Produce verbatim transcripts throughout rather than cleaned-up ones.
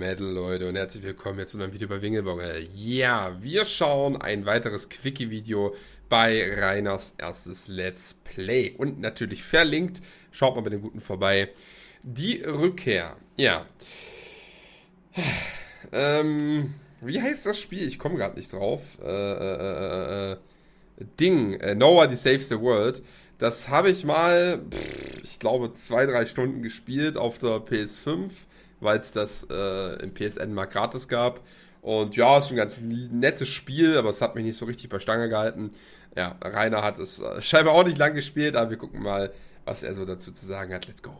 Metal, Leute, und herzlich willkommen jetzt zu einem Video bei Wingelbonge. Ja, wir schauen ein weiteres Quickie-Video bei Rainers erstes Let's Play. Und natürlich verlinkt, schaut mal bei den Guten vorbei, die Rückkehr. Ja. Ähm, wie heißt das Spiel? Ich komme gerade nicht drauf. Äh, äh, äh, Ding, äh, Nobody Saves the World. Das habe ich mal, pff, ich glaube, zwei, drei Stunden gespielt auf der P S fünf, weil es das äh, im P S N mal gratis gab. Und ja, ist ein ganz nettes Spiel, aber es hat mich nicht so richtig bei Stange gehalten. Ja, Rainer hat es äh, scheinbar auch nicht lang gespielt, aber wir gucken mal, was er so dazu zu sagen hat. Let's go.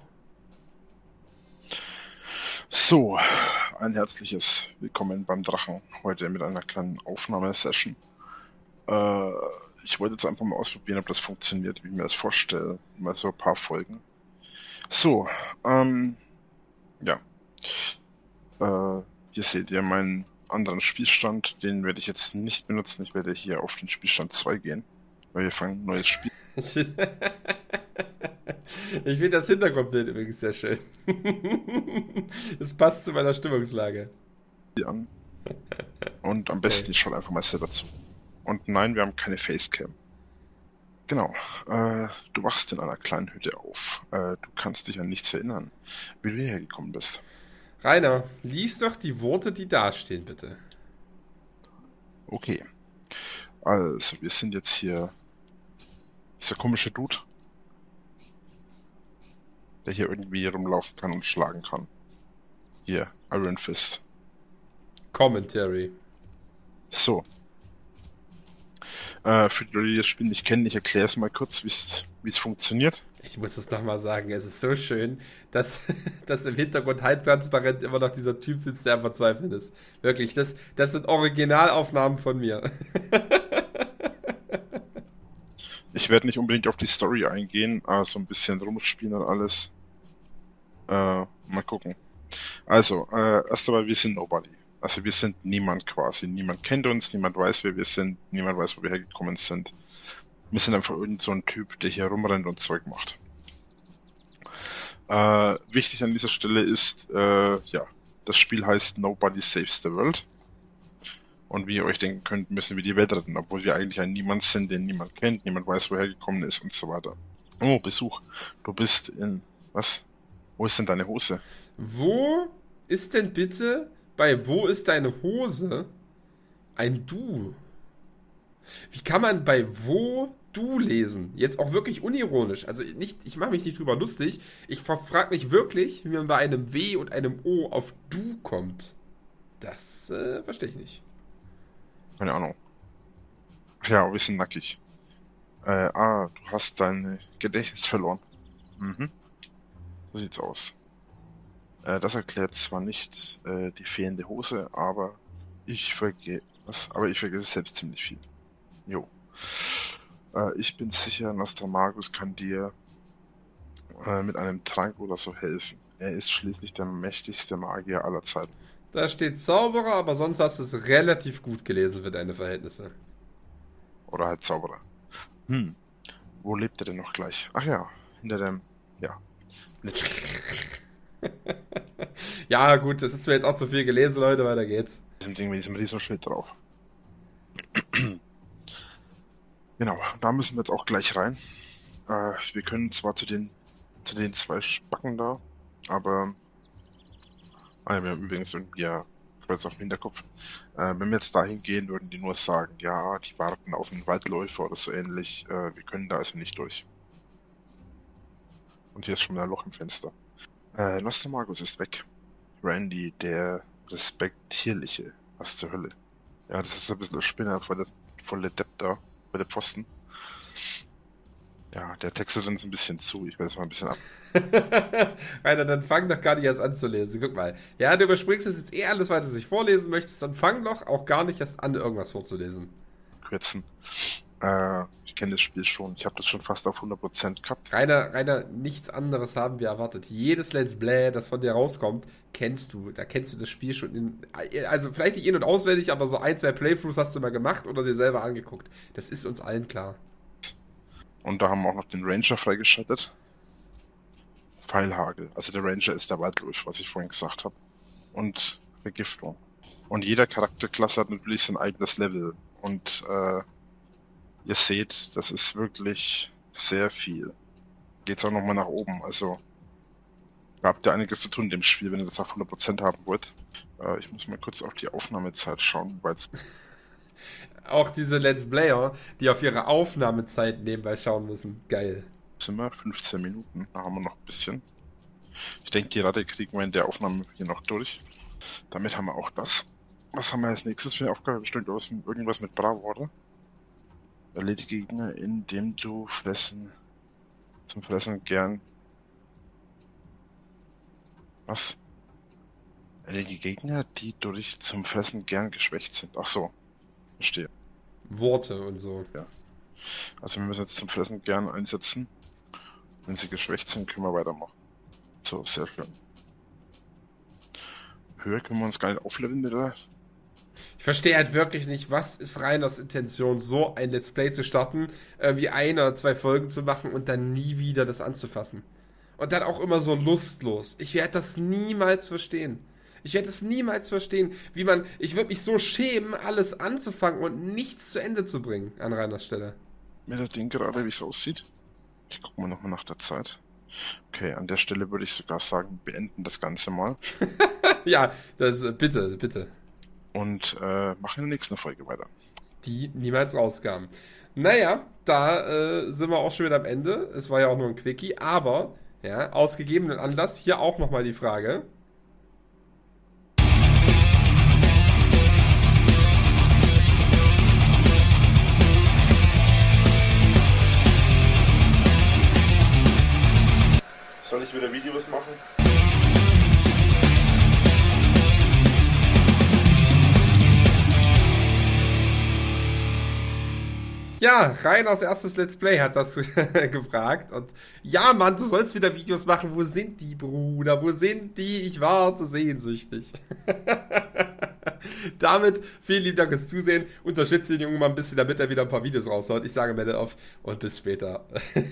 So, ein herzliches Willkommen beim Drachen. Heute mit einer kleinen Aufnahmesession. Äh, ich wollte jetzt einfach mal ausprobieren, ob das funktioniert, wie ich mir das vorstelle. Mal so ein paar Folgen. So, ähm, ja. Äh, hier seht ihr meinen anderen Spielstand. Den werde ich jetzt nicht benutzen. Ich werde hier auf den Spielstand zwei gehen, weil wir fangen ein neues Spiel. Ich finde das Hintergrundbild übrigens sehr schön. Das passt zu meiner Stimmungslage. an. Und am besten, ich schaue einfach mal selber zu. Und nein, wir haben keine Facecam. Genau. Äh, du wachst in einer kleinen Hütte auf. Äh, du kannst dich an nichts erinnern, wie du hierher gekommen bist. Rainer, lies doch die Worte, die da stehen, bitte. Okay. Also, wir sind jetzt hier. Dieser komische Dude, der hier irgendwie rumlaufen kann und schlagen kann. Hier, Iron Fist. Commentary. So. Äh, für die, die das Spiel nicht kennen, ich erkläre es mal kurz, wie es funktioniert. Ich muss es nochmal sagen, es ist so schön, dass, dass im Hintergrund halbtransparent immer noch dieser Typ sitzt, der am Verzweifeln ist. Wirklich, das, das sind Originalaufnahmen von mir. Ich werde nicht unbedingt auf die Story eingehen, aber so ein bisschen rumspielen und alles. Äh, mal gucken. Also, äh, erst einmal, wir sind Nobody. Also wir sind niemand quasi. Niemand kennt uns, niemand weiß, wer wir sind, niemand weiß, wo wir hergekommen sind. Wir sind einfach irgend so ein Typ, der hier rumrennt und Zeug macht. Äh, wichtig an dieser Stelle ist, äh, ja, das Spiel heißt Nobody Saves the World. Und wie ihr euch denken könnt, müssen wir die Welt retten, obwohl wir eigentlich ein Niemand sind, den niemand kennt, niemand weiß, woher gekommen ist und so weiter. Oh, Besuch. Du bist in... Was? Wo ist denn deine Hose? Wo ist denn bitte bei Wo ist deine Hose ein Du? Wie kann man bei Wo Du lesen? Jetzt auch wirklich unironisch. Also nicht, ich mache mich nicht drüber lustig. Ich frage mich wirklich, wie man bei einem W und einem O auf Du kommt. Das äh, verstehe ich nicht. Keine Ahnung. Ach ja, wir sind nackig. Äh, ah, du hast dein Gedächtnis verloren. Mhm. So sieht's aus. Äh, das erklärt zwar nicht äh, die fehlende Hose, aber ich vergesse... Was? Aber ich vergesse selbst ziemlich viel. Jo. Äh, ich bin sicher, Nostramagus kann dir äh, mit einem Trank oder so helfen. Er ist schließlich der mächtigste Magier aller Zeiten. Da steht Zauberer, aber sonst hast du es relativ gut gelesen für deine Verhältnisse. Oder halt Zauberer. Hm. Wo lebt er denn noch gleich? Ach ja, hinter dem... Ja. Ja, gut, das ist mir jetzt auch zu viel gelesen, Leute, weiter geht's. Diesem Ding mit diesem Riesenschild drauf. Genau, da müssen wir jetzt auch gleich rein. Äh, wir können zwar zu den zu den zwei Spacken da, aber ah, wir haben übrigens irgendwie ja kurz auf dem Hinterkopf. Äh, wenn wir jetzt dahin gehen, würden die nur sagen, ja, die warten auf einen Waldläufer oder so ähnlich. Äh, wir können da also nicht durch. Und hier ist schon mal ein Loch im Fenster. Äh, Nostramagus ist weg. Randy, der Respektierliche. Was zur Hölle? Ja, das ist ein bisschen ein Spinner voll der, voll der Depp da, bei der Pfosten. Ja, der textet uns ein bisschen zu. Ich werde es mal ein bisschen ab. Rainer, dann fang doch gar nicht erst an zu lesen. Guck mal. Ja, du überspringst es jetzt eh alles, weil du es nicht vorlesen möchtest. Dann fang doch auch gar nicht erst an, irgendwas vorzulesen. Kürzen. Äh, ich kenne das Spiel schon. Ich habe das schon fast auf hundert Prozent gehabt. Rainer, Rainer, nichts anderes haben wir erwartet. Jedes Let's Play, das von dir rauskommt, kennst du. Da kennst du das Spiel schon in. Also vielleicht nicht in- und auswendig, aber so ein, zwei Playthroughs hast du mal gemacht oder dir selber angeguckt. Das ist uns allen klar. Und da haben wir auch noch den Ranger freigeschaltet. Pfeilhagel. Also der Ranger ist der Waldläufer, was ich vorhin gesagt habe. Und Vergiftung. Und jeder Charakterklasse hat natürlich sein eigenes Level. Und äh, ihr seht, das ist wirklich sehr viel. Geht's auch nochmal nach oben. Also da habt ihr einiges zu tun in dem Spiel, wenn ihr das auf hundert Prozent haben wollt. Äh, ich muss mal kurz auf die Aufnahmezeit schauen, weil es Auch diese Let's Player, die auf ihre Aufnahmezeit nebenbei schauen müssen. Geil. sind wir fünfzehn Minuten. Da haben wir noch ein bisschen. Ich denke, die Rate kriegen wir in der Aufnahme hier noch durch. Damit haben wir auch das. Was haben wir als nächstes für eine Aufgabe? Bestimmt irgendwas mit Bravo, oder? Erledige Gegner, indem du fressen. Zum Fressen gern. Was? Erledige Gegner, die durch zum Fressen gern geschwächt sind. Ach so. Verstehe. Worte und so. Ja. Also wir müssen jetzt zum Fressen gern einsetzen. Wenn sie geschwächt sind, können wir weitermachen. So, sehr schön. Höher können wir uns gar nicht aufleveln, oder? Ich verstehe halt wirklich nicht, was ist Rainers Intention, so ein Let's Play zu starten, äh, wie eine oder zwei Folgen zu machen und dann nie wieder das anzufassen. Und dann auch immer so lustlos. Ich werde das niemals verstehen. Ich werde es niemals verstehen, wie man, ich würde mich so schämen, alles anzufangen und nichts zu Ende zu bringen an Rainers Stelle. Mir das Ding gerade, wie es aussieht. Ich gucke mal nochmal nach der Zeit. Okay, an der Stelle würde ich sogar sagen, beenden das Ganze mal. Ja, das äh, bitte, bitte. Und äh, machen in der nächsten Folge weiter. Die niemals rauskam. Naja, da äh, sind wir auch schon wieder am Ende. Es war ja auch nur ein Quickie, aber ja, aus gegebenen Anlass hier auch nochmal die Frage. Soll ich wieder Videos machen? Ja, Rainers erstes Let's Play hat das gefragt. Und ja, Mann, du sollst wieder Videos machen. Wo sind die, Bruder? Wo sind die? Ich warte sehnsüchtig. Damit vielen lieben Dank fürs Zusehen. Unterstützt den Jungen mal ein bisschen, damit er wieder ein paar Videos raushaut. Ich sage Metal auf und bis später.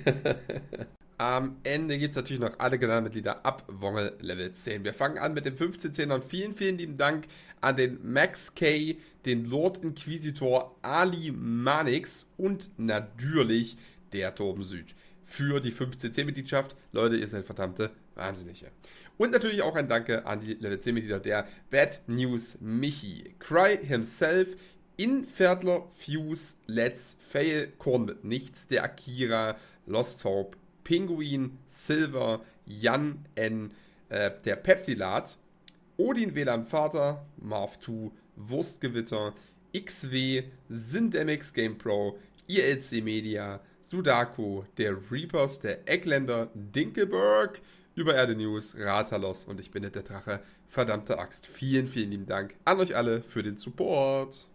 Am Ende geht es natürlich noch alle Kanalmitglieder ab Wongel Level zehn. Wir fangen an mit den fünfzehn Zehnern. Vielen, vielen lieben Dank an den Max K, den Lord Inquisitor Ali Manix und natürlich der Torben Süd für die fünfzehn Zehn-Mitgliedschaft. Leute, ihr seid verdammte Wahnsinnige. Und natürlich auch ein Danke an die Level zehn-Mitglieder der Bad News Michi, Cry Himself, Inferdler, Fuse, Let's Fail, Korn mit Nichts, der Akira, Lost Hope, Pinguin, Silver, Jan N, äh, der Pepsilat, Odin W L A N Vater, Marv zwei, Wurstgewitter, X W, Sindemix GamePro, I L C Media, Sudaku, der Reapers, der Eckländer, Dinkelberg, Übererde News, Ratalos und ich bin der Drache, verdammte Axt. Vielen, vielen lieben Dank an euch alle für den Support.